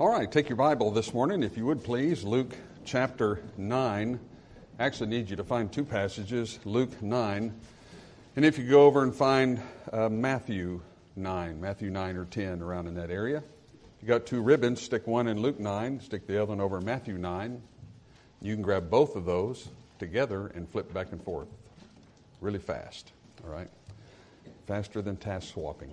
All right, take your Bible this morning, if you would please. Luke chapter 9. I actually need you to find two passages, Luke 9. And if you go over and find Matthew 9 or 10, around in that area. You got two ribbons, stick one in Luke 9, stick the other one over in Matthew 9. You can grab both of those together and flip back and forth really fast, all right? Faster than task swapping.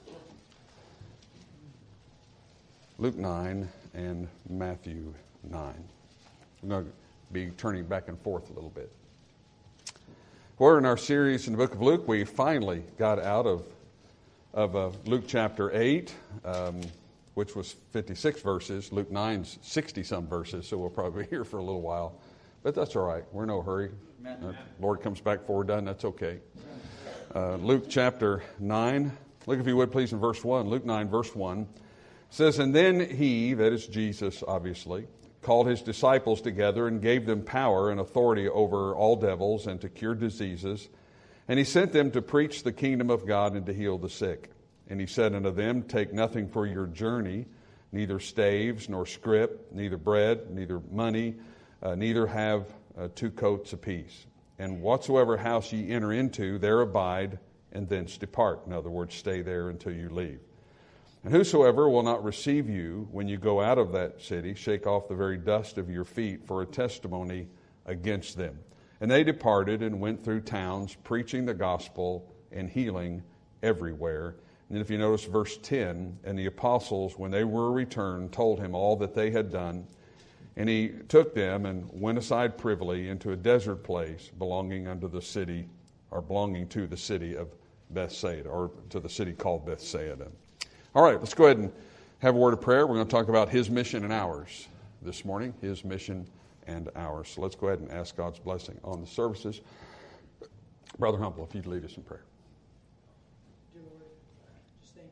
Luke 9 and Matthew 9. I'm going to be turning back and forth a little bit. We're in our series in the book of Luke. We finally got out of Luke chapter 8, which was 56 verses. Luke 9's 60-some verses, so we'll probably be here for a little while. But that's all right. We're in no hurry. Lord comes back before we're done, that's okay. Luke chapter 9. Look, if you would, please, in verse 1. Luke 9, verse 1. Says, and then he, that is Jesus, obviously, called his disciples together and gave them power and authority over all devils and to cure diseases. And he sent them to preach the kingdom of God and to heal the sick. And he said unto them, take nothing for your journey, neither staves nor scrip, neither bread, neither money, neither have 2 coats apiece. And whatsoever house ye enter into, there abide, and thence depart. In other words, stay there until you leave. And whosoever will not receive you when you go out of that city, shake off the very dust of your feet for a testimony against them. And they departed and went through towns, preaching the gospel and healing everywhere. And if you notice verse 10, and the apostles, when they were returned, told him all that they had done. And he took them and went aside privily into a desert place belonging to the city of Bethsaida, or to the city called Bethsaida. All right, let's go ahead and have a word of prayer. We're going to talk about his mission and ours this morning, his mission and ours. So let's go ahead and ask God's blessing on the services. Brother Humble, if you'd lead us in prayer. Dear Lord, just thank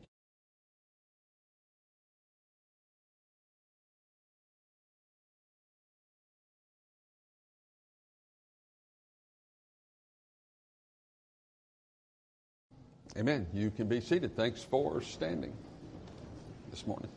you. Amen. You can be seated. Thanks for standing this morning.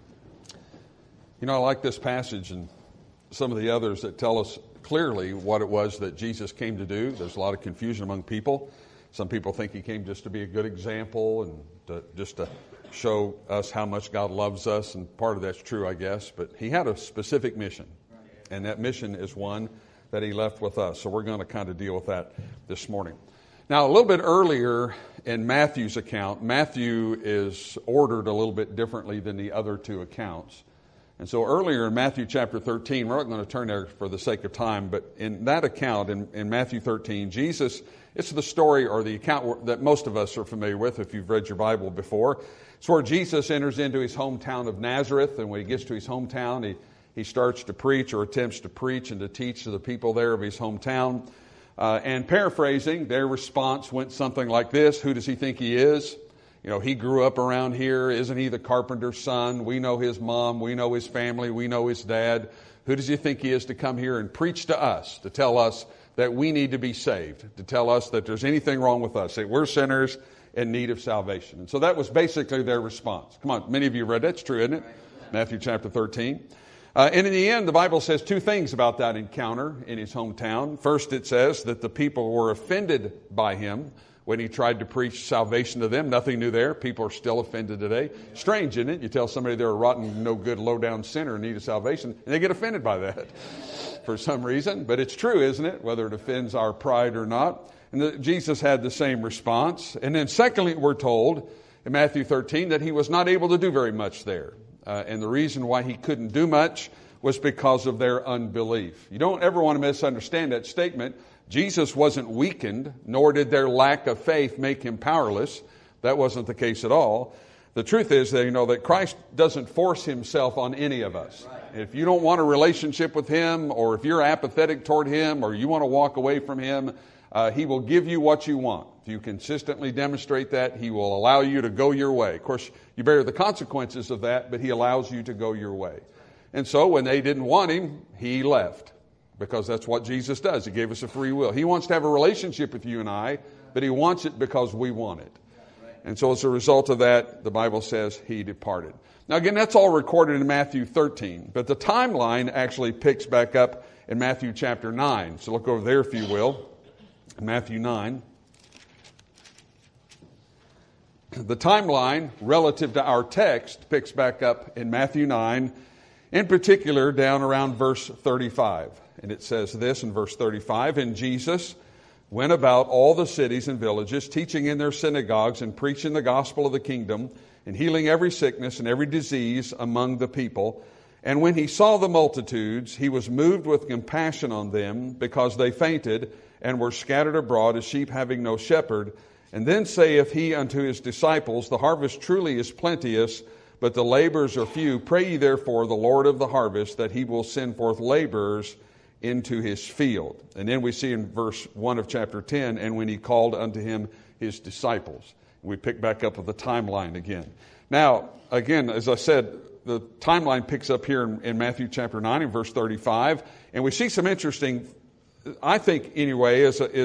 You know, I like this passage and some of the others that tell us clearly what it was that Jesus came to do. There's a lot of confusion among people. Some people think he came just to be a good example and just to show us how much God loves us, and part of that's true, I guess. But he had a specific mission, and that mission is one that he left with us. So we're going to kind of deal with that this morning. Now, a little bit earlier in Matthew's account, Matthew is ordered a little bit differently than the other two accounts. And so earlier in Matthew chapter 13, we're not going to turn there for the sake of time, but in that account, in Matthew 13, Jesus, it's the story or the account that most of us are familiar with if you've read your Bible before. It's where Jesus enters into his hometown of Nazareth, and when he gets to his hometown, he starts to preach or attempts to preach and to teach to the people there of his hometown. And paraphrasing, their response went something like this. Who does he think he is? You know, he grew up around here. Isn't he the carpenter's son? We know his mom. We know his family. We know his dad. Who does he think he is to come here and preach to us, to tell us that we need to be saved, to tell us that there's anything wrong with us, that we're sinners in need of salvation? And so that was basically their response. Come on, many of you read that. It's true, isn't it? Matthew chapter 13. And in the end, the Bible says two things about that encounter in his hometown. First, it says that the people were offended by him when he tried to preach salvation to them. Nothing new there. People are still offended today. Strange, isn't it? You tell somebody they're a rotten, no good, low-down sinner in need of salvation, and they get offended by that for some reason. But it's true, isn't it? Whether it offends our pride or not. And Jesus had the same response. And then secondly, we're told in Matthew 13 that he was not able to do very much there. And the reason why he couldn't do much was because of their unbelief. You don't ever want to misunderstand that statement. Jesus wasn't weakened, nor did their lack of faith make him powerless. That wasn't the case at all. The truth is that, that Christ doesn't force himself on any of us. If you don't want a relationship with him, or if you're apathetic toward him, or you want to walk away from him, he will give you what you want. If you consistently demonstrate that, he will allow you to go your way. Of course, you bear the consequences of that, but he allows you to go your way. And so when they didn't want him, he left, because that's what Jesus does. He gave us a free will. He wants to have a relationship with you and I, but he wants it because we want it. And so as a result of that, the Bible says he departed. Now again, that's all recorded in Matthew 13, but the timeline actually picks back up in Matthew chapter 9. So look over there if you will, Matthew 9. The timeline relative to our text picks back up in Matthew 9, in particular down around verse 35. And it says this in verse 35, "And Jesus went about all the cities and villages, teaching in their synagogues and preaching the gospel of the kingdom, and healing every sickness and every disease among the people. And when he saw the multitudes, he was moved with compassion on them, because they fainted and were scattered abroad as sheep having no shepherd. And then saith he unto his disciples, The harvest truly is plenteous, but the laborers are few. Pray ye therefore the Lord of the harvest, that he will send forth laborers into his field." And then we see in verse 1 of chapter 10, "And when he called unto him his disciples." We pick back up with the timeline again. Now, again, as I said, the timeline picks up here in Matthew chapter 9 and verse 35. And we see some interesting, I think anyway,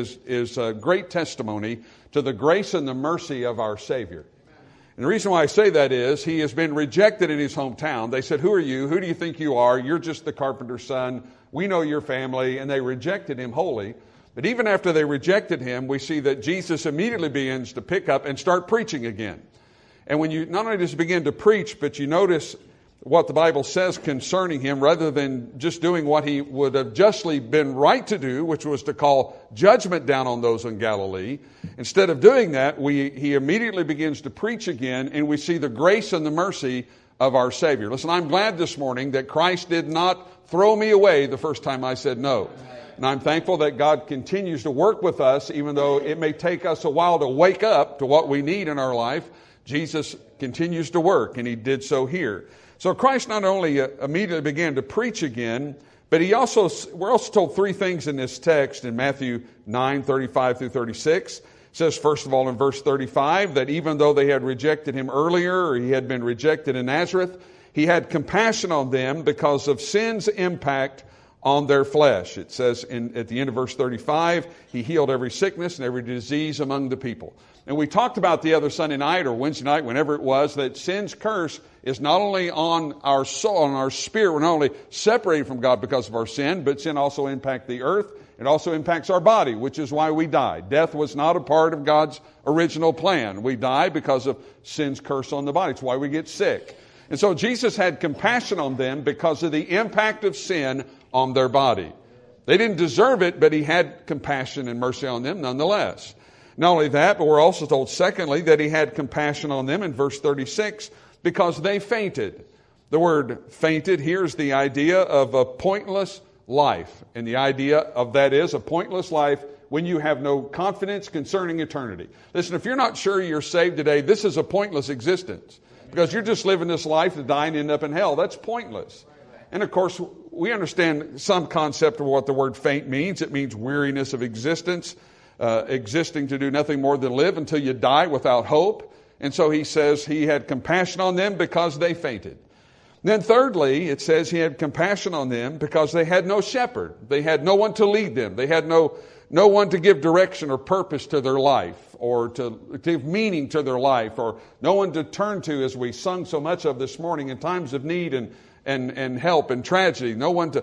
is a great testimony to the grace and the mercy of our Savior. And the reason why I say that is he has been rejected in his hometown. They said, "Who are you? Who do you think you are? You're just the carpenter's son. We know your family." And they rejected him wholly. But even after they rejected him, we see that Jesus immediately begins to pick up and start preaching again. And when you not only does he begin to preach, but you notice what the Bible says concerning him, rather than just doing what he would have justly been right to do, which was to call judgment down on those in Galilee. Instead of doing that, he immediately begins to preach again, and we see the grace and the mercy of our Savior. Listen, I'm glad this morning that Christ did not throw me away the first time I said no. And I'm thankful that God continues to work with us, even though it may take us a while to wake up to what we need in our life. Jesus continues to work, and he did so here. So Christ not only immediately began to preach again, but we're also told three things in this text in Matthew 9, 35 through 36. It says, first of all, in verse 35, that even though they had rejected him earlier, or he had been rejected in Nazareth, he had compassion on them because of sin's impact on their flesh. It says at the end of verse 35, he healed every sickness and every disease among the people. And we talked about the other Sunday night or Wednesday night, whenever it was, that sin's curse is not only on our soul, on our spirit. We're not only separated from God because of our sin, but sin also impacts the earth. It also impacts our body, which is why we die. Death was not a part of God's original plan. We die because of sin's curse on the body. It's why we get sick. And so Jesus had compassion on them because of the impact of sin on their body. They didn't deserve it, but he had compassion and mercy on them nonetheless. Not only that, but we're also told, secondly, that he had compassion on them in verse 36 because they fainted. The word fainted here is the idea of a pointless life. And the idea of that is a pointless life when you have no confidence concerning eternity. Listen, if you're not sure you're saved today, this is a pointless existence. Because you're just living this life to die and end up in hell. That's pointless. And of course, we understand some concept of what the word faint means. It means weariness of existence. Existing to do nothing more than live until you die without hope. And so he says he had compassion on them because they fainted. Then thirdly, it says he had compassion on them because they had no shepherd. They had no one to lead them. They had no one to give direction or purpose to their life, or to give meaning to their life, or no one to turn to, as we sung so much of this morning, in times of need and help and tragedy.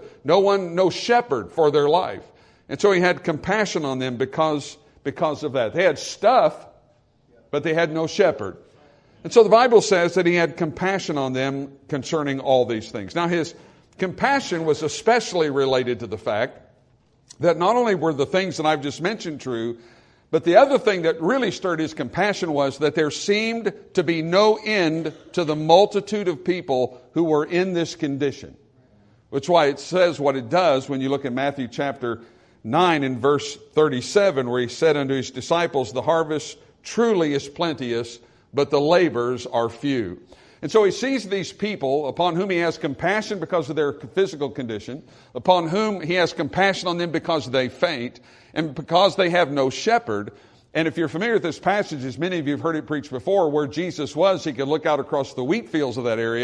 No shepherd for their life. And so he had compassion on them because of that. They had stuff, but they had no shepherd. And so the Bible says that he had compassion on them concerning all these things. Now his compassion was especially related to the fact that not only were the things that I've just mentioned true, but the other thing that really stirred his compassion was that there seemed to be no end to the multitude of people who were in this condition. Which is why it says what it does when you look at Matthew chapter 9 in verse 37, where he said unto his disciples, "The harvest truly is plenteous, but the laborers are few." And so he sees these people upon whom he has compassion because of their physical condition, upon whom he has compassion on them because they faint, and because they have no shepherd. And if you're familiar with this passage, as many of you have heard it preached before, where Jesus was, he could look out across the wheat fields of that area,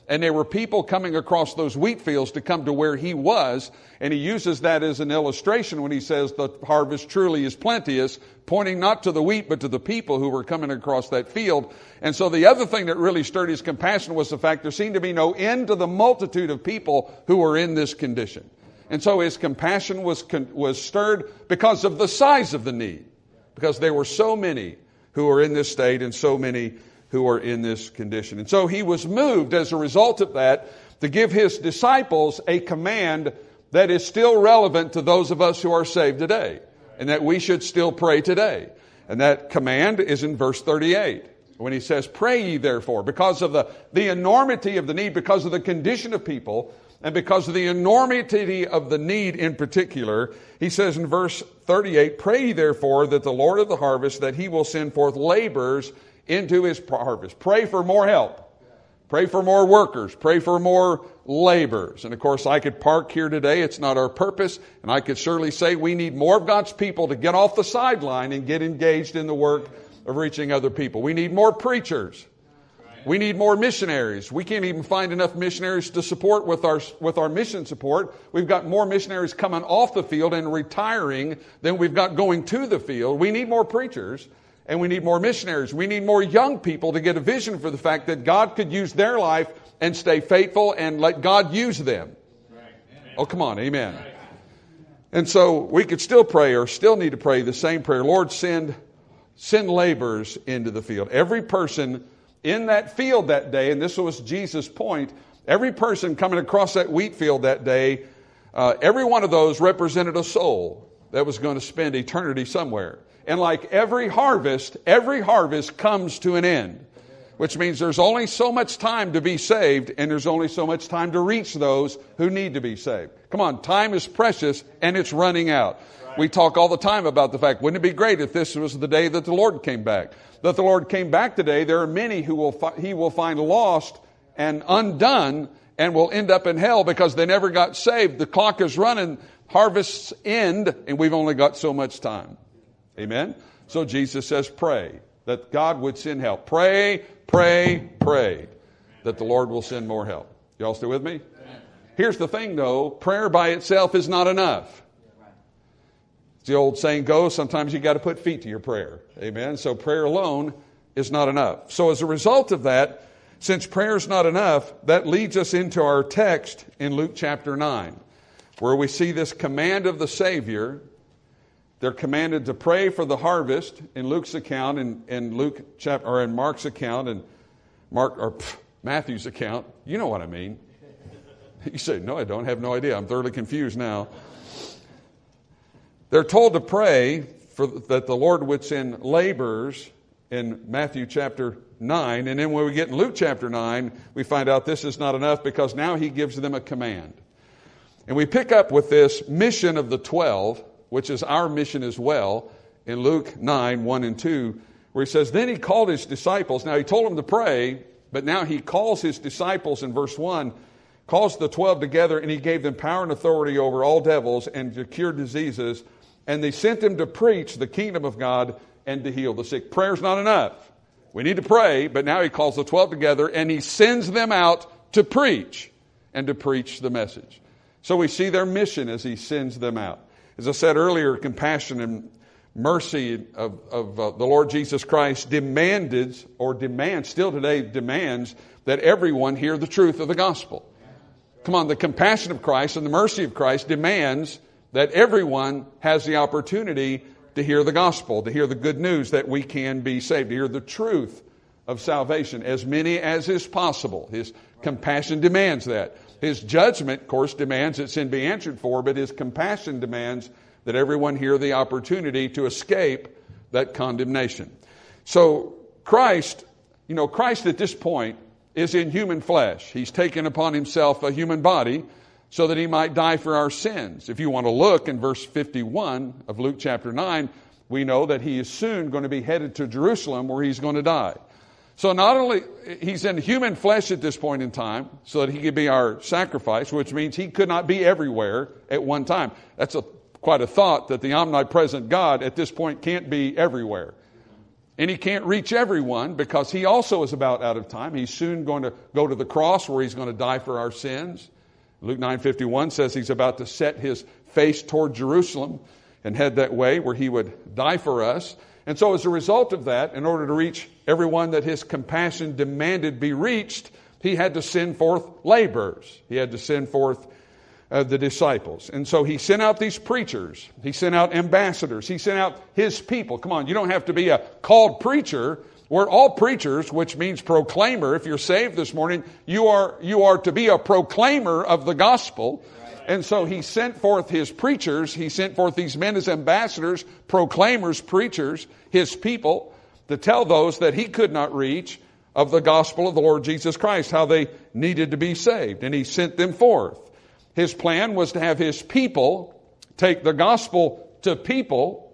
And there were people coming across those wheat fields to come to where he was. And he uses that as an illustration when he says the harvest truly is plenteous, pointing not to the wheat, but to the people who were coming across that field. And so the other thing that really stirred his compassion was the fact there seemed to be no end to the multitude of people who were in this condition. And so his compassion was stirred because of the size of the need, because there were so many who were in this state and so many who are in this condition. And so he was moved as a result of that to give his disciples a command that is still relevant to those of us who are saved today, and that we should still pray today. And that command is in verse 38, when he says, "Pray ye therefore," because of the enormity of the need, because of the condition of people, and because of the enormity of the need in particular. He says in verse 38, "Pray ye therefore that the Lord of the harvest, that he will send forth laborers into his harvest." Pray for more help. Pray for more workers. Pray for more laborers. And of course, I could park here today. It's not our purpose. And I could surely say we need more of God's people to get off the sideline and get engaged in the work of reaching other people. We need more preachers. We need more missionaries. We can't even find enough missionaries to support with our mission support. We've got more missionaries coming off the field and retiring than we've got going to the field. We need more preachers. And we need more missionaries. We need more young people to get a vision for the fact that God could use their life and stay faithful and let God use them. Right. Oh, come on. Amen. Right. And so we could still pray, or still need to pray the same prayer. Lord, send laborers into the field. Every person in that field that day, and this was Jesus' point, every person coming across that wheat field that day, every one of those represented a soul that was going to spend eternity somewhere. And like every harvest comes to an end, which means there's only so much time to be saved, and there's only so much time to reach those who need to be saved. Come on, time is precious and it's running out. Right. We talk all the time about the fact, wouldn't it be great if this was the day that the Lord came back? That the Lord came back today, there are many who he will find lost and undone and will end up in hell because they never got saved. The clock is running, harvests end, and we've only got so much time. Amen? So Jesus says, pray that God would send help. Pray, pray, pray that the Lord will send more help. Y'all still with me? Here's the thing, though. Prayer by itself is not enough. As the old saying goes, sometimes you got to put feet to your prayer. Amen? So prayer alone is not enough. So as a result of that, since prayer is not enough, that leads us into our text in Luke chapter 9, where we see this command of the Savior. They're commanded to pray for the harvest in Luke's account, in Luke chapter, or in Mark's account, and Matthew's account. You know what I mean. You say, no, I don't. I have no idea. I'm thoroughly confused now. They're told to pray that the Lord would send laborers in Matthew chapter 9. And then when we get in Luke chapter 9, we find out this is not enough because now he gives them a command. And we pick up with this mission of the 12, which is our mission as well, in Luke 9, 1 and 2, where he says, then he called his disciples. Now he told them to pray, but now he calls his disciples in verse 1, calls the 12 together, and he gave them power and authority over all devils and to cure diseases. And they sent them to preach the kingdom of God and to heal the sick. Prayer's not enough. We need to pray, but now he calls the 12 together and he sends them out to preach and to preach the message. So we see their mission as he sends them out. As I said earlier, compassion and mercy of the Lord Jesus Christ demands still today demands that everyone hear the truth of the gospel. Come on, the compassion of Christ and the mercy of Christ demands that everyone has the opportunity to hear the gospel, to hear the good news that we can be saved, to hear the truth of salvation, as many as is possible. His compassion demands that. His judgment, of course, demands that sin be answered for, but his compassion demands that everyone hear the opportunity to escape that condemnation. So Christ at this point is in human flesh. He's taken upon himself a human body so that he might die for our sins. If you want to look in verse 51 of Luke chapter 9, we know that he is soon going to be headed to Jerusalem where he's going to die. So not only he's in human flesh at this point in time so that he could be our sacrifice, which means he could not be everywhere at one time. That's quite a thought that the omnipresent God at this point can't be everywhere. And he can't reach everyone because he also is about out of time. He's soon going to go to the cross where he's going to die for our sins. Luke 9:51 says he's about to set his face toward Jerusalem and head that way where he would die for us. And so as a result of that, in order to reach everyone that his compassion demanded be reached, he had to send forth laborers. He had to send forth the disciples. And so he sent out these preachers. He sent out ambassadors. He sent out his people. Come on, you don't have to be a called preacher. We're all preachers, which means proclaimer. If you're saved this morning, you are to be a proclaimer of the gospel. And so he sent forth his preachers. He sent forth these men as ambassadors, proclaimers, preachers, his people, to tell those that he could not reach of the gospel of the Lord Jesus Christ, how they needed to be saved. And he sent them forth. His plan was to have his people take the gospel to people,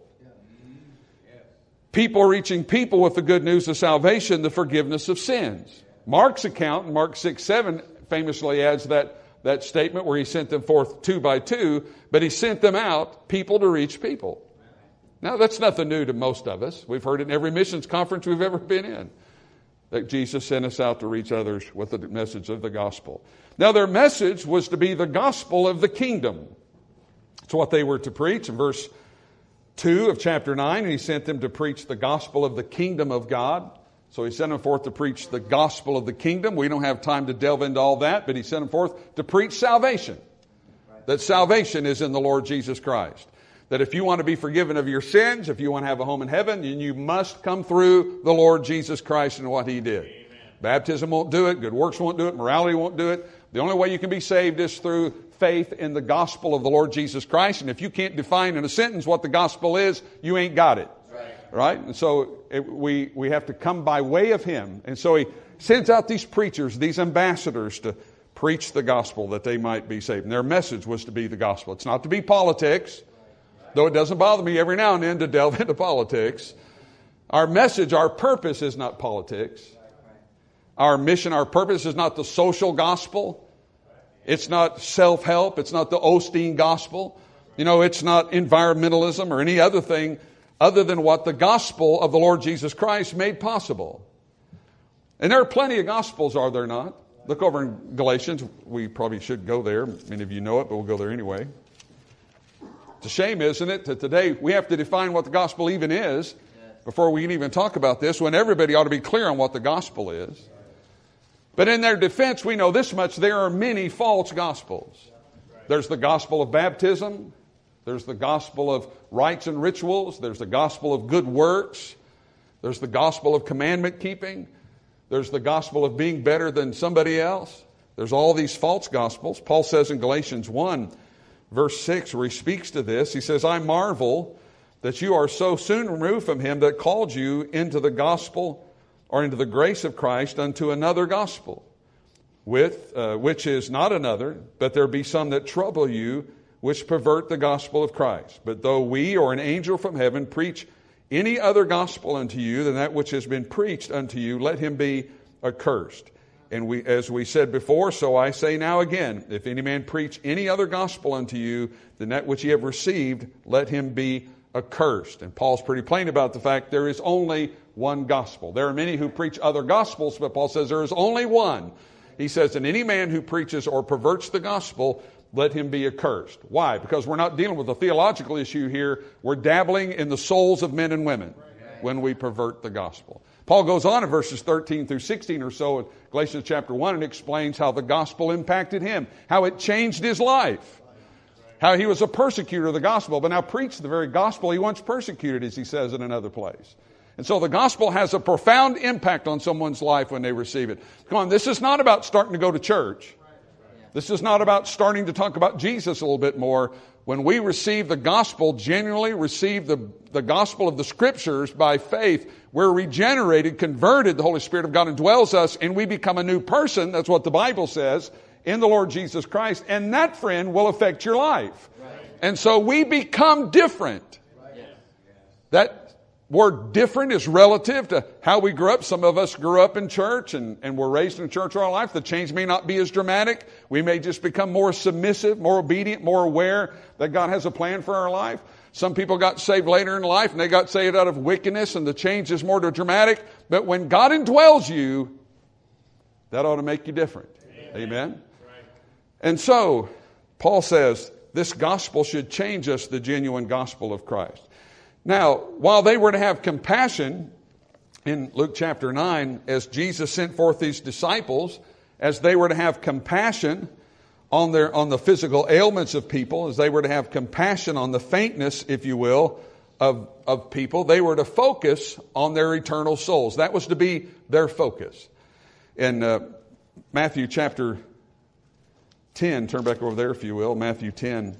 people reaching people with the good news of salvation, the forgiveness of sins. Mark's account, in Mark 6:7, famously adds that statement where he sent them forth 2 by 2, but he sent them out, people to reach people. Now, that's nothing new to most of us. We've heard it in every missions conference we've ever been in, that Jesus sent us out to reach others with the message of the gospel. Now, their message was to be the gospel of the kingdom. It's what they were to preach. In verse 2 of chapter 9, he sent them to preach the gospel of the kingdom of God. So he sent them forth to preach the gospel of the kingdom. We don't have time to delve into all that, but he sent them forth to preach salvation. That salvation is in the Lord Jesus Christ. That if you want to be forgiven of your sins, if you want to have a home in heaven, then you must come through the Lord Jesus Christ and what he did. Amen. Baptism won't do it. Good works won't do it. Morality won't do it. The only way you can be saved is through faith in the gospel of the Lord Jesus Christ. And if you can't define in a sentence what the gospel is, you ain't got it. Right? And so we have to come by way of him. And so he sends out these preachers, these ambassadors, to preach the gospel that they might be saved. And their message was to be the gospel. It's not to be politics, though it doesn't bother me every now and then to delve into politics. Our message, our purpose is not politics. Our mission, our purpose is not the social gospel. It's not self-help. It's not the Osteen gospel. It's not environmentalism or any other thing other than what the gospel of the Lord Jesus Christ made possible. And there are plenty of gospels, are there not? Look over in Galatians. We probably should go there. Many of you know it, but we'll go there anyway. It's a shame, isn't it, that today we have to define what the gospel even is before we can even talk about this, when everybody ought to be clear on what the gospel is. But in their defense, we know this much: there are many false gospels. There's the gospel of baptism. There's the gospel of rites and rituals. There's the gospel of good works. There's the gospel of commandment keeping. There's the gospel of being better than somebody else. There's all these false gospels. Paul says in Galatians 1, verse 6, where he speaks to this, he says, "I marvel that you are so soon removed from him that called you into the gospel or into the grace of Christ unto another gospel, which is not another, but there be some that trouble you, which pervert the gospel of Christ. But though we or an angel from heaven preach any other gospel unto you than that which has been preached unto you, let him be accursed. And as we said before, so I say now again, if any man preach any other gospel unto you than that which ye have received, let him be accursed." And Paul's pretty plain about the fact there is only one gospel. There are many who preach other gospels, but Paul says there is only one. He says, and any man who preaches or perverts the gospel, let him be accursed. Why? Because we're not dealing with a theological issue here. We're dabbling in the souls of men and women when we pervert the gospel. Paul goes on in verses 13 through 16 or so in Galatians chapter 1 and explains how the gospel impacted him, how it changed his life, how he was a persecutor of the gospel, but now preached the very gospel he once persecuted, as he says in another place. And so the gospel has a profound impact on someone's life when they receive it. Come on, this is not about starting to go to church. This is not about starting to talk about Jesus a little bit more. When we receive the gospel, genuinely receive the gospel of the Scriptures by faith, we're regenerated, converted. The Holy Spirit of God indwells us, and we become a new person. That's what the Bible says, in the Lord Jesus Christ. And that, friend, will affect your life. Right. And so we become different. Right. That word different is relative to how we grew up. Some of us grew up in church and were raised in church our life. The change may not be as dramatic. We may just become more submissive, more obedient, more aware that God has a plan for our life. Some people got saved later in life and they got saved out of wickedness and the change is more dramatic. But when God indwells you, that ought to make you different. Amen? Right. And so, Paul says, this gospel should change us, the genuine gospel of Christ. Now, while they were to have compassion, in Luke chapter 9, as Jesus sent forth these disciples, as they were to have compassion on the physical ailments of people, as they were to have compassion on the faintness, if you will, of people, they were to focus on their eternal souls. That was to be their focus. In Matthew chapter 10, turn back over there if you will, Matthew 10.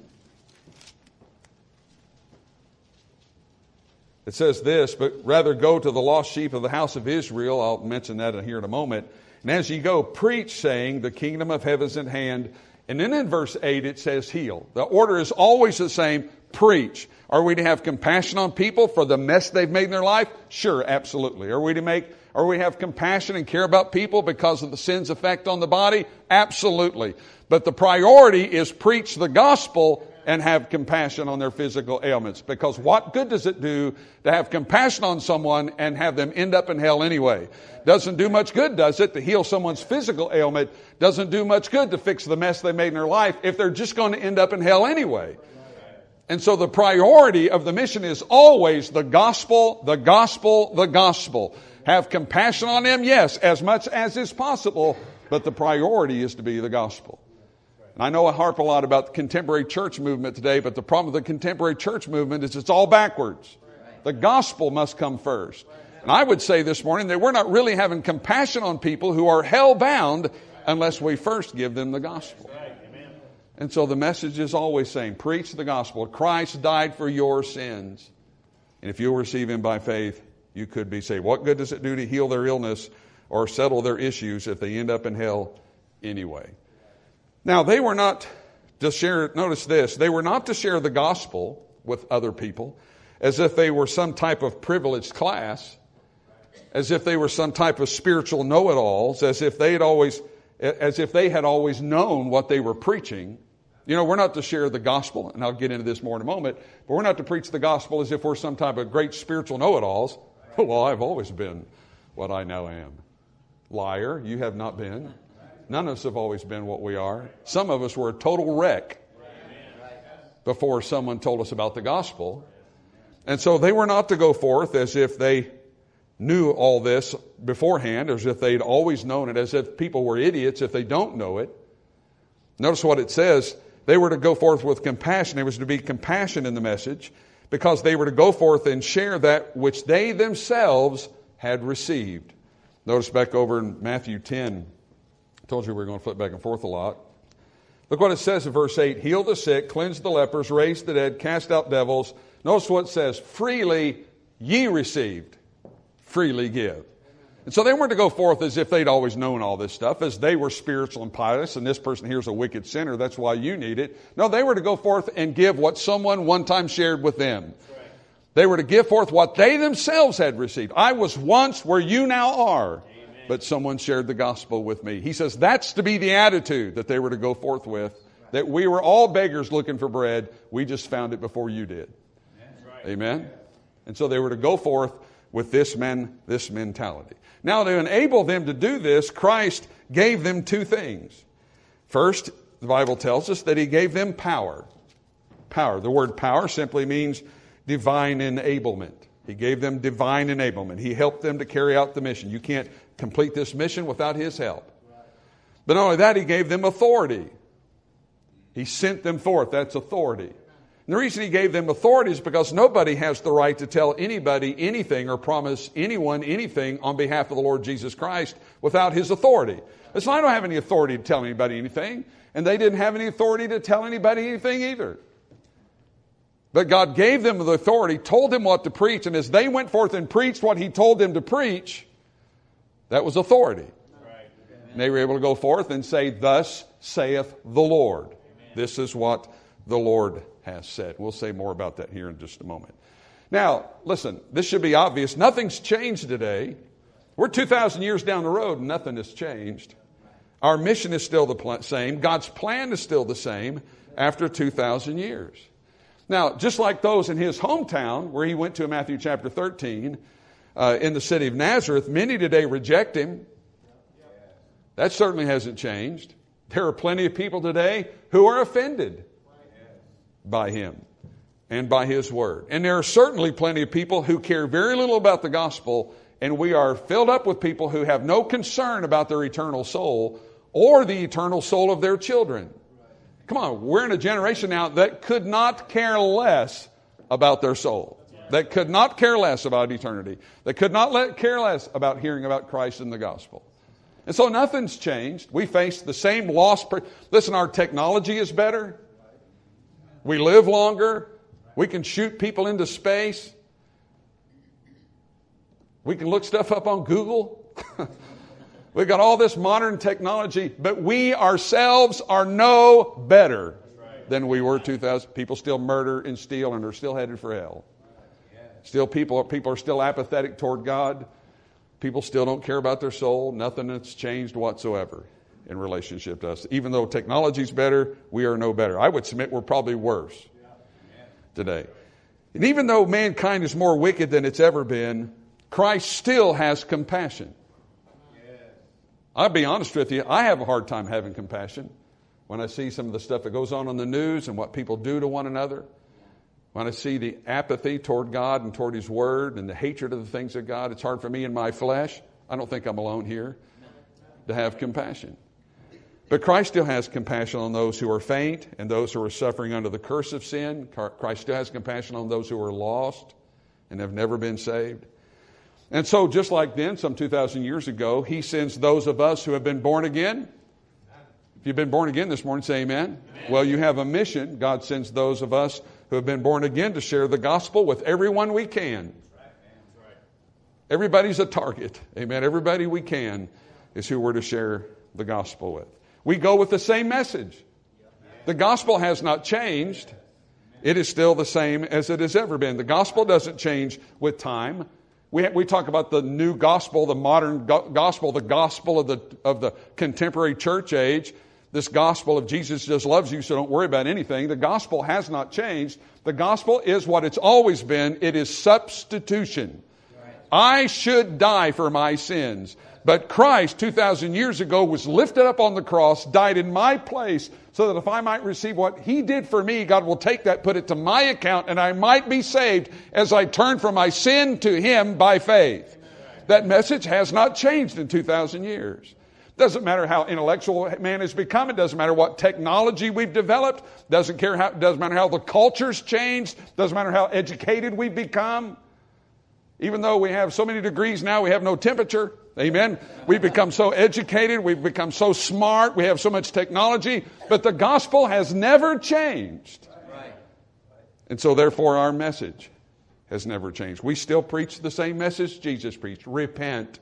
It says this, but rather go to the lost sheep of the house of Israel. I'll mention that here in a moment. And as ye go, preach, saying, the kingdom of heaven is at hand. And then in verse 8 it says heal. The order is always the same, preach. Are we to have compassion on people for the mess they've made in their life? Sure, absolutely. Are we to have compassion and care about people because of the sin's effect on the body? Absolutely. But the priority is preach the gospel and have compassion on their physical ailments. Because what good does it do to have compassion on someone and have them end up in hell anyway? Doesn't do much good, does it, to heal someone's physical ailment? Doesn't do much good to fix the mess they made in their life if they're just going to end up in hell anyway. And so the priority of the mission is always the gospel, the gospel, the gospel. Have compassion on them, yes, as much as is possible, but the priority is to be the gospel. And I know I harp a lot about the contemporary church movement today, but the problem with the contemporary church movement is it's all backwards. The gospel must come first. And I would say this morning that we're not really having compassion on people who are hell-bound unless we first give them the gospel. And so the message is always saying, preach the gospel. Christ died for your sins. And if you'll receive Him by faith, you could be saved. What good does it do to heal their illness or settle their issues if they end up in hell anyway? Now, they were not to share, notice this, they were not to share the gospel with other people as if they were some type of privileged class, as if they were some type of spiritual know-it-alls, as if they had always known what they were preaching. You know, we're not to share the gospel, and I'll get into this more in a moment, but we're not to preach the gospel as if we're some type of great spiritual know-it-alls. Well, I've always been what I now am. Liar, you have not been. None of us have always been what we are. Some of us were a total wreck before someone told us about the gospel. And so they were not to go forth as if they knew all this beforehand, as if they'd always known it, as if people were idiots if they don't know it. Notice what it says. They were to go forth with compassion. There was to be compassion in the message because they were to go forth and share that which they themselves had received. Notice back over in Matthew 10. I told you we were going to flip back and forth a lot. Look what it says in verse 8. Heal the sick, cleanse the lepers, raise the dead, cast out devils. Notice what it says. Freely ye received, freely give. And so they weren't to go forth as if they'd always known all this stuff, as they were spiritual and pious, and this person here's a wicked sinner, that's why you need it. No, they were to go forth and give what someone one time shared with them. They were to give forth what they themselves had received. I was once where you now are, but someone shared the gospel with me. He says that's to be the attitude that they were to go forth with, that we were all beggars looking for bread. We just found it before you did. Amen? And so they were to go forth with this mentality. Now, to enable them to do this, Christ gave them two things. First, the Bible tells us that He gave them power. Power. The word power simply means divine enablement. He gave them divine enablement. He helped them to carry out the mission. You can't complete this mission without His help. But not only that, He gave them authority. He sent them forth. That's authority. And the reason He gave them authority is because nobody has the right to tell anybody anything or promise anyone anything on behalf of the Lord Jesus Christ without His authority. So I don't have any authority to tell anybody anything, and they didn't have any authority to tell anybody anything either. But God gave them the authority, told them what to preach, and as they went forth and preached what He told them to preach, that was authority. And they were able to go forth and say, "Thus saith the Lord." This is what the Lord has said. We'll say more about that here in just a moment. Now, listen, this should be obvious. Nothing's changed today. We're 2,000 years down the road and nothing has changed. Our mission is still the same. God's plan is still the same after 2,000 years. Now, just like those in his hometown, where he went to in Matthew chapter 13, in the city of Nazareth, many today reject him. That certainly hasn't changed. There are plenty of people today who are offended by him and by his word. And there are certainly plenty of people who care very little about the gospel, and we are filled up with people who have no concern about their eternal soul or the eternal soul of their children. Come on, we're in a generation now that could not care less about their soul. That could not care less about eternity. That could not care less about hearing about Christ and the gospel. And so nothing's changed. We face the same loss. Listen, our technology is better. We live longer. We can shoot people into space. We can look stuff up on Google. We've got all this modern technology, but we ourselves are no better than we were 2,000. People still murder and steal and are still headed for hell. Still, people are still apathetic toward God. People still don't care about their soul. Nothing has changed whatsoever in relationship to us. Even though technology's better, we are no better. I would submit we're probably worse today. And even though mankind is more wicked than it's ever been, Christ still has compassion. I'll be honest with you, I have a hard time having compassion when I see some of the stuff that goes on the news and what people do to one another. When I see the apathy toward God and toward His Word and the hatred of the things of God, it's hard for me in my flesh. I don't think I'm alone here to have compassion. But Christ still has compassion on those who are faint and those who are suffering under the curse of sin. Christ still has compassion on those who are lost and have never been saved. And so just like then, some 2,000 years ago, He sends those of us who have been born again. If you've been born again this morning, say amen. Well, you have a mission. God sends those of us who have been born again to share the gospel with everyone we can. Everybody's a target. Amen. Everybody we can is who we're to share the gospel with. We go with the same message. The gospel has not changed. It is still the same as it has ever been. The gospel doesn't change with time. We talk about the new gospel, the modern gospel, the gospel of the contemporary church age. This gospel of Jesus just loves you, so don't worry about anything. The gospel has not changed. The gospel is what it's always been. It is substitution. I should die for my sins. But Christ, 2,000 years ago, was lifted up on the cross, died in my place, so that if I might receive what He did for me, God will take that, put it to my account, and I might be saved as I turn from my sin to Him by faith. That message has not changed in 2,000 years. Doesn't matter how intellectual man has become. It doesn't matter what technology we've developed. Doesn't matter how the culture's changed. Doesn't matter how educated we've become. Even though we have so many degrees now, we have no temperature. Amen. We've become so educated. We've become so smart. We have so much technology. But the gospel has never changed. And so therefore our message has never changed. We still preach the same message Jesus preached. Repent.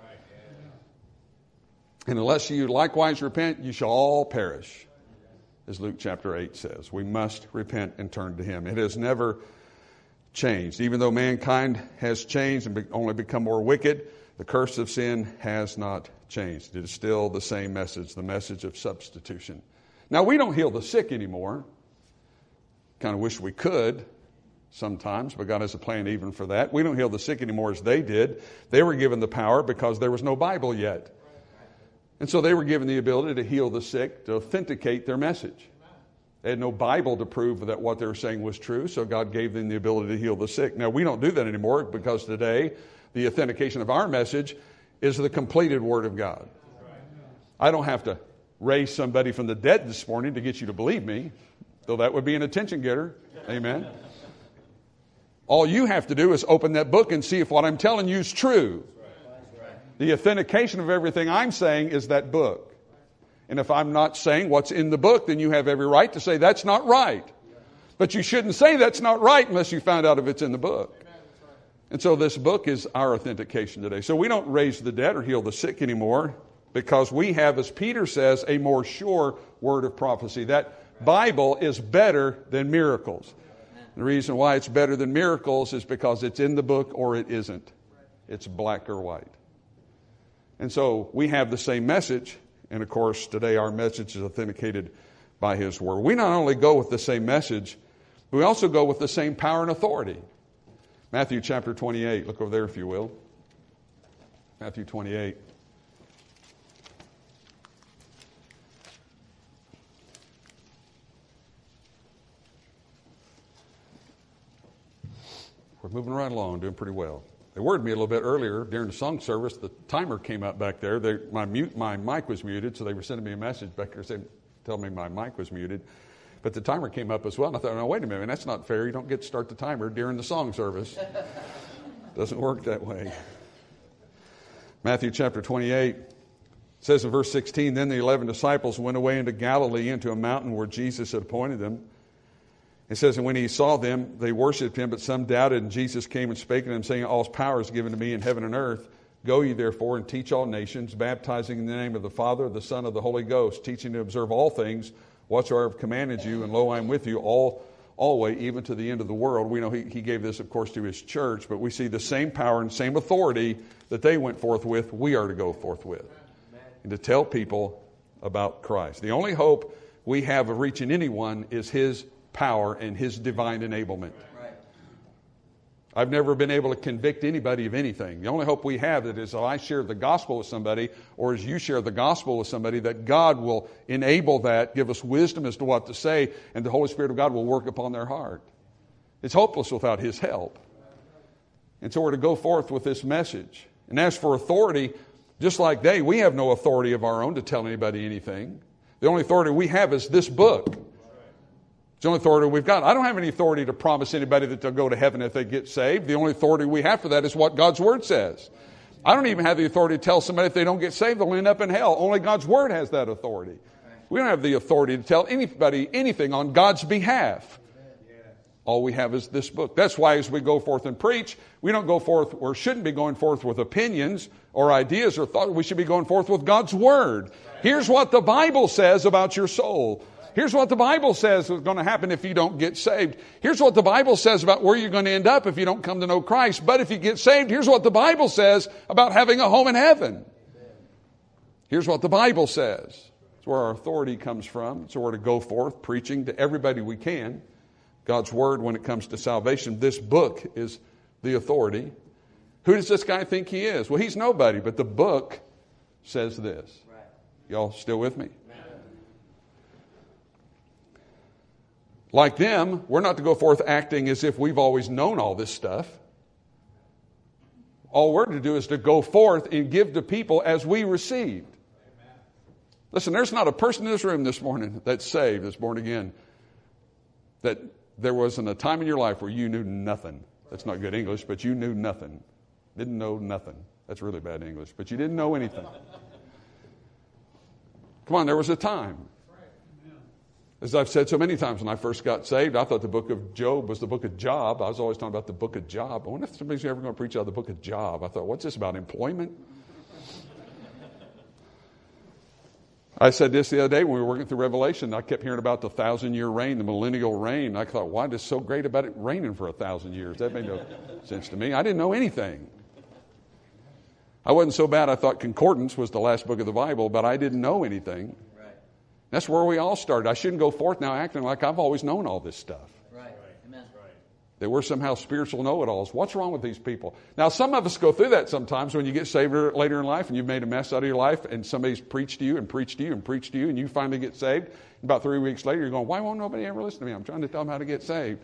And unless you likewise repent, you shall all perish. As Luke chapter 8 says. We must repent and turn to Him. It has never changed. Even though mankind has changed and only become more wicked, the curse of sin has not changed. It is still the same message, the message of substitution. Now, we don't heal the sick anymore. Kind of wish we could sometimes, but God has a plan even for that. We don't heal the sick anymore as they did. They were given the power because there was no Bible yet. And so they were given the ability to heal the sick, to authenticate their message. They had no Bible to prove that what they were saying was true, so God gave them the ability to heal the sick. Now, we don't do that anymore because today the authentication of our message is the completed Word of God. I don't have to raise somebody from the dead this morning to get you to believe me, though that would be an attention getter. Amen. All you have to do is open that book and see if what I'm telling you is true. The authentication of everything I'm saying is that book. And if I'm not saying what's in the book, then you have every right to say that's not right. But you shouldn't say that's not right unless you found out if it's in the book. And so this book is our authentication today. So we don't raise the dead or heal the sick anymore because we have, as Peter says, a more sure word of prophecy. That Bible is better than miracles. The reason why it's better than miracles is because it's in the book or it isn't. It's black or white. And so we have the same message. And of course, today our message is authenticated by His Word. We not only go with the same message, But we also go with the same power and authority. Matthew chapter 28. Look over there if you will. Matthew 28. We're moving right along, doing pretty well. They worried me a little bit earlier during the song service. The timer came up back there. My mic was muted, so they were sending me a message back there saying, telling me my mic was muted. But the timer came up as well. And I thought, no, wait a minute, that's not fair. You don't get to start the timer during the song service. Doesn't work that way. Matthew chapter 28 says in verse 16, Then the 11 disciples went away into Galilee, into a mountain where Jesus had appointed them. It says, And when he saw them, they worshipped him, but some doubted. And Jesus came and spake to them, saying, All power is given to me in heaven and earth. Go ye therefore and teach all nations, baptizing in the name of the Father, the Son, of the Holy Ghost, teaching to observe all things whatsoever I have commanded you, and lo, I am with you always, even to the end of the world. We know he gave this, of course, to his church, but we see the same power and same authority that they went forth with, we are to go forth with, and to tell people about Christ. The only hope we have of reaching anyone is his power and his divine enablement. I've never been able to convict anybody of anything. The only hope we have is if I share the gospel with somebody, or as you share the gospel with somebody, that God will enable that, give us wisdom as to what to say, and the Holy Spirit of God will work upon their heart. It's hopeless without his help. And so we're to go forth with this message. And as for authority, just like we have no authority of our own to tell anybody anything. The only authority we have is this book. It's the only authority we've got. I don't have any authority to promise anybody that they'll go to heaven if they get saved. The only authority we have for that is what God's Word says. I don't even have the authority to tell somebody if they don't get saved, they'll end up in hell. Only God's Word has that authority. We don't have the authority to tell anybody anything on God's behalf. All we have is this book. That's why as we go forth and preach, we don't go forth, or shouldn't be going forth with opinions or ideas or thoughts. We should be going forth with God's Word. Here's what the Bible says about your soul. Here's what the Bible says is going to happen if you don't get saved. Here's what the Bible says about where you're going to end up if you don't come to know Christ. But if you get saved, here's what the Bible says about having a home in heaven. Here's what the Bible says. It's where our authority comes from. It's where to go forth preaching to everybody we can. God's Word when it comes to salvation. This book is the authority. Who does this guy think he is? Well, he's nobody, but the book says this. Y'all still with me? Like them, we're not to go forth acting as if we've always known all this stuff. All we're to do is to go forth and give to people as we received. Amen. Listen, there's not a person in this room this morning that's saved, that's born again, that there wasn't a time in your life where you knew nothing. That's not good English, but you knew nothing. Didn't know nothing. That's really bad English, but you didn't know anything. Come on, there was a time. As I've said so many times, when I first got saved, I thought the book of Job was the book of Job. I was always talking about the book of Job. I wonder if somebody's ever going to preach out of the book of Job. I thought, what's this about, employment? I said this the other day when we were working through Revelation. I kept hearing about the 1,000-year reign, the millennial reign. I thought, why is it so great about it raining for 1,000 years? That made no sense to me. I didn't know anything. I wasn't so bad I thought Concordance was the last book of the Bible, but I didn't know anything. That's where we all started. I shouldn't go forth now acting like I've always known all this stuff. Right. Amen. That we're somehow spiritual know-it-alls. What's wrong with these people? Now, some of us go through that sometimes when you get saved later in life and you've made a mess out of your life and somebody's preached to you and preached to you and preached to you and you finally get saved. About 3 weeks later, you're going, why won't nobody ever listen to me? I'm trying to tell them how to get saved.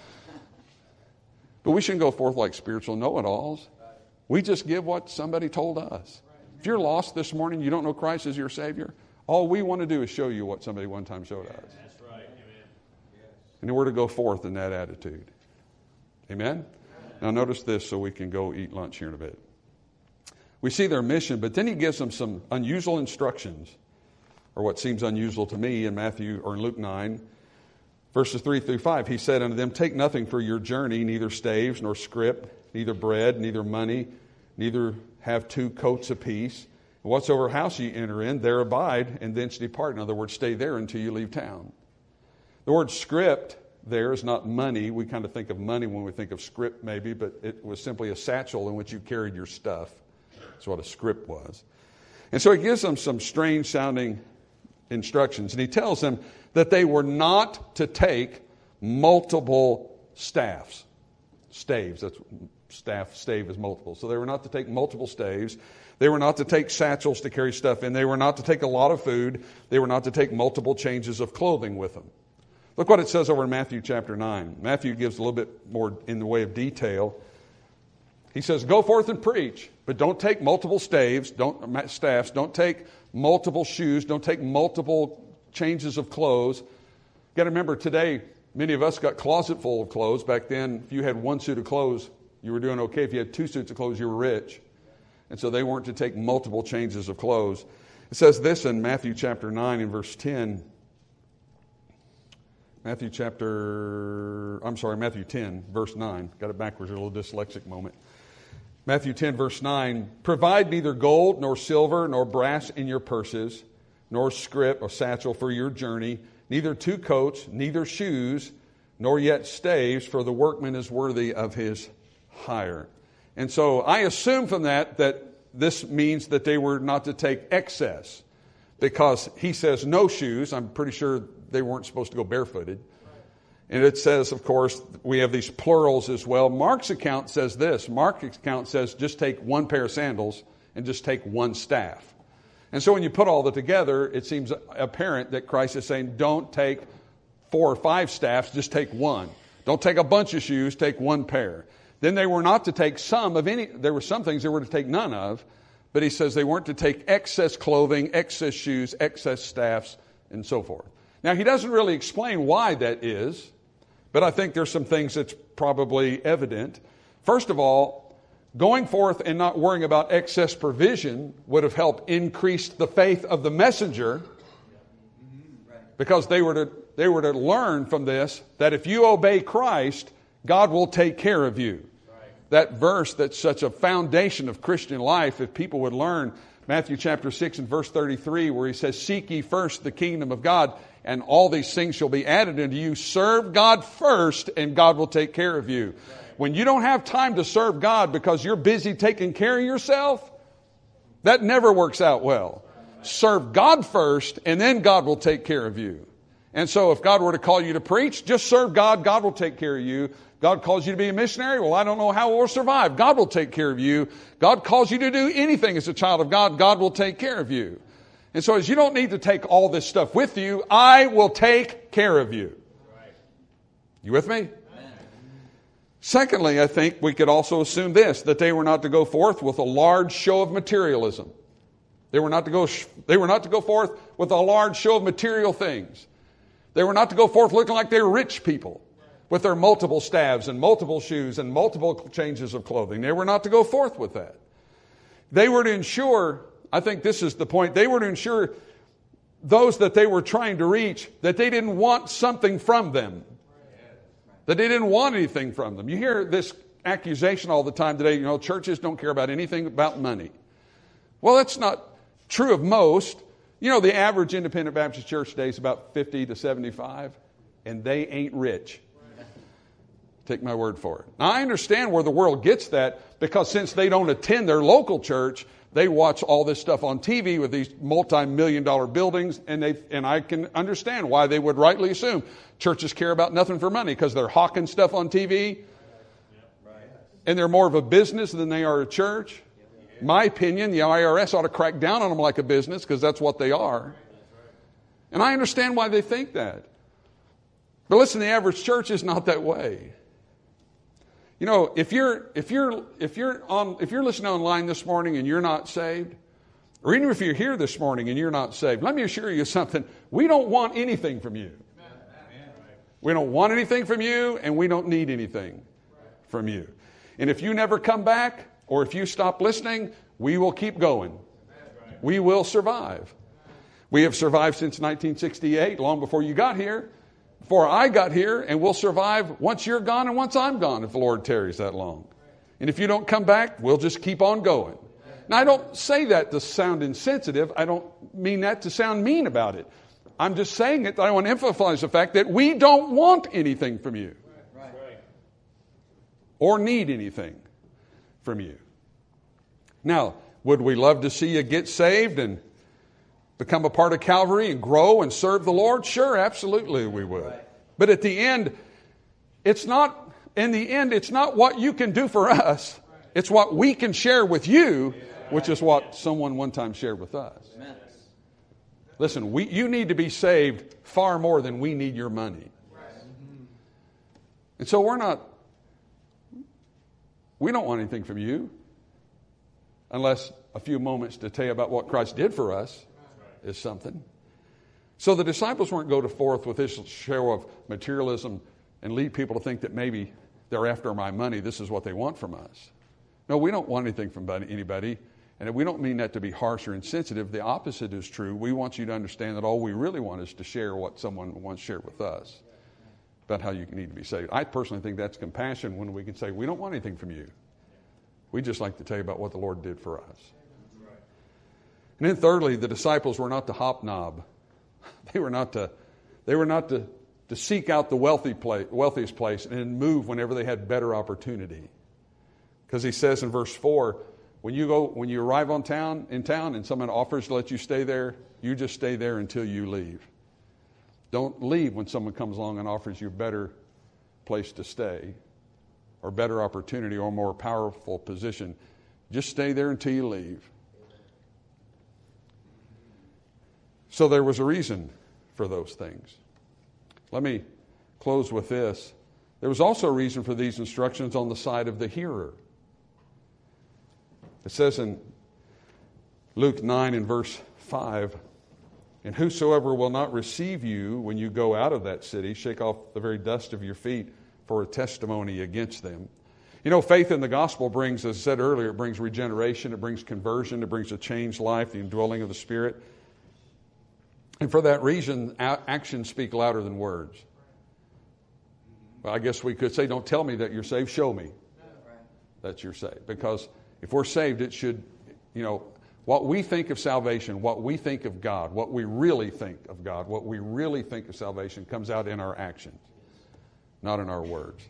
But we shouldn't go forth like spiritual know-it-alls. We just give what somebody told us. If you're lost this morning, you don't know Christ as your Savior, all we want to do is show you what somebody one time showed us. That's right. Amen. And we're to go forth in that attitude. Amen? Now notice this so we can go eat lunch here in a bit. We see their mission, but then he gives them some unusual instructions, or what seems unusual to me in Matthew or in Luke 9, verses 3 through 5. He said unto them, Take nothing for your journey, neither staves, nor scrip, neither bread, neither money, neither have 2 coats apiece. Whatsoever house ye enter in, there abide, and thence depart. In other words, stay there until you leave town. The word scrip there is not money. We kind of think of money when we think of scrip maybe, but it was simply a satchel in which you carried your stuff. That's what a scrip was. And so he gives them some strange sounding instructions. And he tells them that they were not to take multiple staves. Staves, that's stave is multiple. So they were not to take multiple staves. They were not to take satchels to carry stuff in. They were not to take a lot of food. They were not to take multiple changes of clothing with them. Look what it says over in Matthew chapter 9. Matthew gives a little bit more in the way of detail. He says, go forth and preach, but don't take multiple staffs, don't take multiple shoes, don't take multiple changes of clothes. You've got to remember today, many of us got closet full of clothes. Back then, if you had one suit of clothes, you were doing okay. If you had two suits of clothes, you were rich. And so they weren't to take multiple changes of clothes. It says this in Matthew chapter 9 and verse 10. Matthew 10, verse 9. Got it backwards, a little dyslexic moment. Matthew 10, verse 9. Provide neither gold, nor silver, nor brass in your purses, nor scrip or satchel for your journey, neither two coats, neither shoes, nor yet staves, for the workman is worthy of his hire. And so I assume from that this means that they were not to take excess, because he says no shoes. I'm pretty sure they weren't supposed to go barefooted. And it says, of course, we have these plurals as well. Mark's account says this. Mark's account says just take one pair of sandals and just take one staff. And so when you put all that together, it seems apparent that Christ is saying don't take 4 or 5 staffs, just take one. Don't take a bunch of shoes, take one pair. Then they were not to take some of any, there were some things they were to take none of, but he says they weren't to take excess clothing, excess shoes, excess staffs, and so forth. Now, he doesn't really explain why that is, but I think there's some things that's probably evident. First of all, going forth and not worrying about excess provision would have helped increase the faith of the messenger, because they were to learn from this that if you obey Christ, God will take care of you. That verse that's such a foundation of Christian life, if people would learn Matthew chapter 6 and verse 33, where he says, seek ye first the kingdom of God, and all these things shall be added unto you. Serve God first, and God will take care of you. When you don't have time to serve God because you're busy taking care of yourself, that never works out well. Serve God first, and then God will take care of you. And so if God were to call you to preach, just serve God. God will take care of you. God calls you to be a missionary. Well, I don't know how we'll survive. God will take care of you. God calls you to do anything as a child of God. God will take care of you. And so as you don't need to take all this stuff with you, I will take care of you. You with me? Amen. Secondly, I think we could also assume this, that they were not to go forth with a large show of materialism. They were not to go forth with a large show of material things. They were not to go forth looking like they were rich people with their multiple staves and multiple shoes and multiple changes of clothing. They were not to go forth with that. They were to ensure, I think this is the point, they were to ensure those that they were trying to reach that they didn't want something from them. That they didn't want anything from them. You hear this accusation all the time today, churches don't care about anything about money. Well, that's not true of most. The average independent Baptist church today is about 50 to 75, and they ain't rich. Take my word for it. Now, I understand where the world gets that, because since they don't attend their local church, they watch all this stuff on TV with these multi-million-dollar buildings, and I can understand why they would rightly assume churches care about nothing for money, because they're hawking stuff on TV, and they're more of a business than they are a church. My opinion, the IRS ought to crack down on them like a business, because that's what they are. And I understand why they think that. But listen, the average church is not that way. If you're listening online this morning and you're not saved, or even if you're here this morning and you're not saved, let me assure you something. We don't want anything from you. We don't want anything from you, and we don't need anything from you. And if you never come back, or if you stop listening, we will keep going. We will survive. We have survived since 1968, long before you got here, before I got here, and we'll survive once you're gone and once I'm gone, if the Lord tarries that long. And if you don't come back, we'll just keep on going. Now, I don't say that to sound insensitive. I don't mean that to sound mean about it. I'm just saying it. I want to emphasize the fact that we don't want anything from you. Or need anything from you. Now, would we love to see you get saved and become a part of Calvary and grow and serve the Lord? Sure, absolutely we would. But at the end, It's not, in the end, it's not what you can do for us. It's what we can share with you, which is what someone one time shared with us. Listen, you need to be saved far more than we need your money. And so we don't want anything from you unless a few moments to tell you about what Christ did for us is something. So the disciples weren't go forth with this show of materialism and lead people to think that maybe they're after my money. This is what they want from us. No, we don't want anything from anybody. And we don't mean that to be harsh or insensitive. The opposite is true. We want you to understand that all we really want is to share what someone once shared with us about how you need to be saved. I personally think that's compassion when we can say, we don't want anything from you. We just like to tell you about what the Lord did for us. And then thirdly, the disciples were not to hobnob. They were not to seek out the wealthiest place and then move whenever they had better opportunity. Because he says in verse 4, when you arrive in town and someone offers to let you stay there, you just stay there until you leave. Don't leave when someone comes along and offers you a better place to stay or better opportunity or more powerful position. Just stay there until you leave. So there was a reason for those things. Let me close with this. There was also a reason for these instructions on the side of the hearer. It says in Luke 9 and verse 5, and whosoever will not receive you when you go out of that city, shake off the very dust of your feet for a testimony against them. You know, faith in the gospel brings, as I said earlier, it brings regeneration, it brings conversion, it brings a changed life, the indwelling of the Spirit. And for that reason, actions speak louder than words. Well, I guess we could say, don't tell me that you're saved, show me that you're saved. Because if we're saved, it should, what we think of salvation, what we think of God, what we really think of God, what we really think of salvation comes out in our actions, not in our words.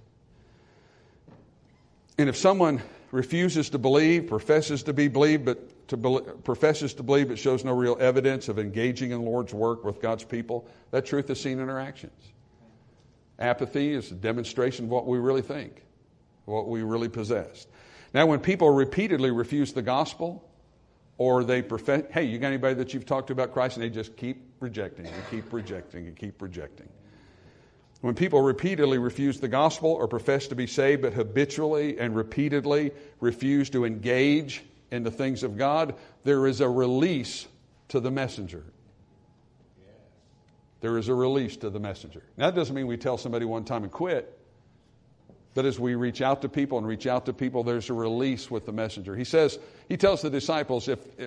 And if someone refuses to believe, professes to believe, but shows no real evidence of engaging in the Lord's work with God's people, that truth is seen in our actions. Apathy is a demonstration of what we really think, what we really possess. Now, when people repeatedly refuse the gospel, or they profess, hey, you got anybody that you've talked to about Christ, and they just keep rejecting and keep rejecting and keep rejecting. When people repeatedly refuse the gospel or profess to be saved, but habitually and repeatedly refuse to engage in the things of God, there is a release to the messenger. There is a release to the messenger. Now, that doesn't mean we tell somebody one time and quit. But as we reach out to people, there's a release with the messenger. He tells the disciples,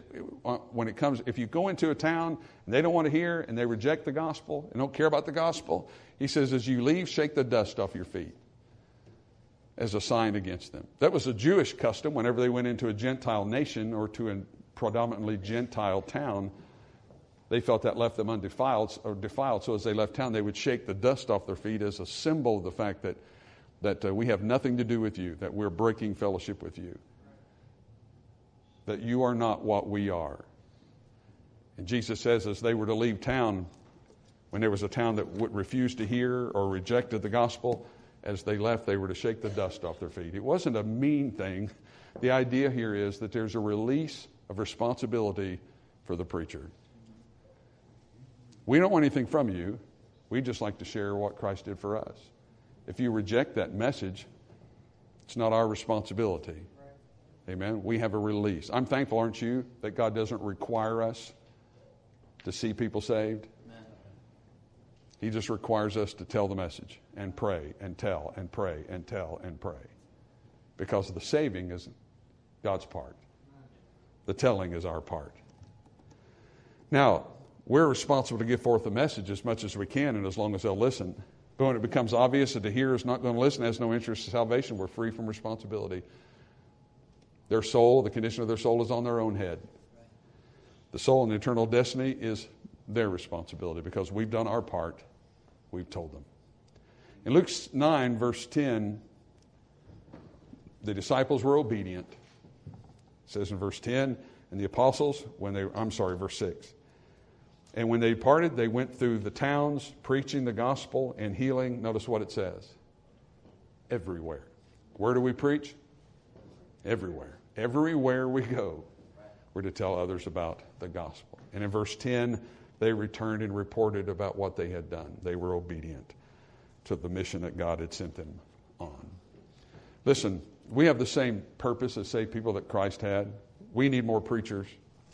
if you go into a town and they don't want to hear and they reject the gospel and don't care about the gospel, he says, as you leave, shake the dust off your feet as a sign against them. That was a Jewish custom whenever they went into a Gentile nation or to a predominantly Gentile town. They felt that left them undefiled or defiled. So as they left town, they would shake the dust off their feet as a symbol of the fact that we have nothing to do with you, that we're breaking fellowship with you, that you are not what we are. And Jesus says as they were to leave town, when there was a town that would refuse to hear or rejected the gospel, as they left, they were to shake the dust off their feet. It wasn't a mean thing. The idea here is that there's a release of responsibility for the preacher. We don't want anything from you. We just like to share what Christ did for us. If you reject that message, it's not our responsibility. Right. Amen. We have a release. I'm thankful, aren't you, that God doesn't require us to see people saved. Amen. He just requires us to tell the message and pray and tell and pray and tell and pray. Because the saving is God's part. The telling is our part. Now, we're responsible to give forth the message as much as we can and as long as they'll listen. But when it becomes obvious that the hearer is not going to listen, has no interest in salvation, we're free from responsibility. Their soul, the condition of their soul is on their own head. The soul and eternal destiny is their responsibility because we've done our part. We've told them. In Luke 9, verse 10, the disciples were obedient. It says in verse 10, and the apostles, verse 6. And when they departed, they went through the towns, preaching the gospel and healing. Notice what it says. everywhere. Where do we preach? Everywhere. Everywhere we go, we're to tell others about the gospel. And in verse 10, they returned and reported about what they had done. They were obedient to the mission that God had sent them on. Listen, we have the same purpose as saved people that Christ had. We need more preachers.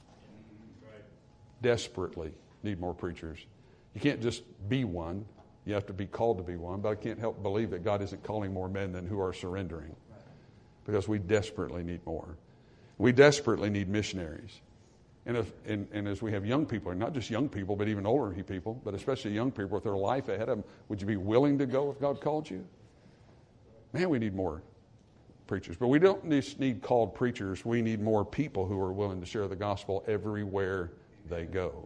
Desperately need more preachers. You can't just be one. You have to be called to be one. But I can't help believe that God isn't calling more men than who are surrendering. Because we desperately need more. We desperately need missionaries. And as we have young people, and not just young people, but even older people, but especially young people with their life ahead of them, would you be willing to go if God called you? Man, we need more preachers. But we don't just need called preachers. We need more people who are willing to share the gospel everywhere they go.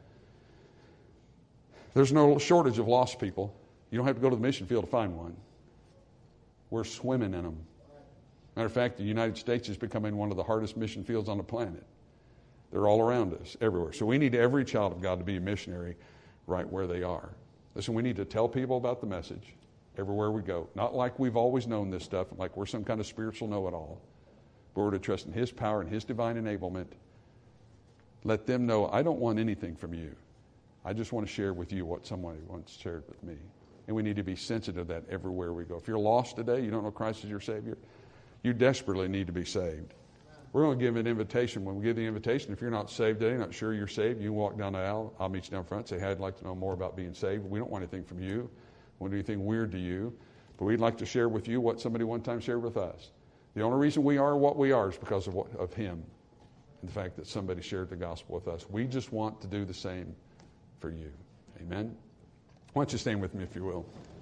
There's no shortage of lost people. You don't have to go to the mission field to find one. We're swimming in them. Matter of fact, the United States is becoming one of the hardest mission fields on the planet. They're all around us, everywhere. So we need every child of God to be a missionary right where they are. Listen, we need to tell people about the message everywhere we go. Not like we've always known this stuff, like we're some kind of spiritual know-it-all. But we're to trust in His power and His divine enablement. Let them know, I don't want anything from you. I just want to share with you what someone once shared with me. And we need to be sensitive to that everywhere we go. If you're lost today, you don't know Christ as your Savior, you desperately need to be saved. We're going to give an invitation. When we give the invitation, if you're not saved today, not sure you're saved, you can walk down the aisle. I'll meet you down front, say, hey, I'd like to know more about being saved. We don't want anything from you. We don't do anything weird to you. But we'd like to share with you what somebody one time shared with us. The only reason we are what we are is because of Him and the fact that somebody shared the gospel with us. We just want to do the same for you. Amen? Why don't you stand with me if you will?